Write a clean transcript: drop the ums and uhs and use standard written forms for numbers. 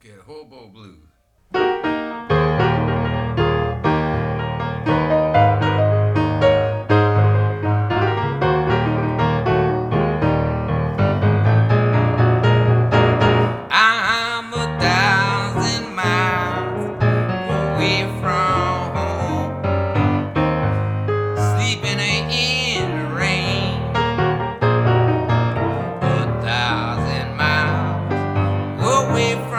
Get hobo blues. I'm 1,000 miles away from home, sleeping in the rain. 1,000 miles away from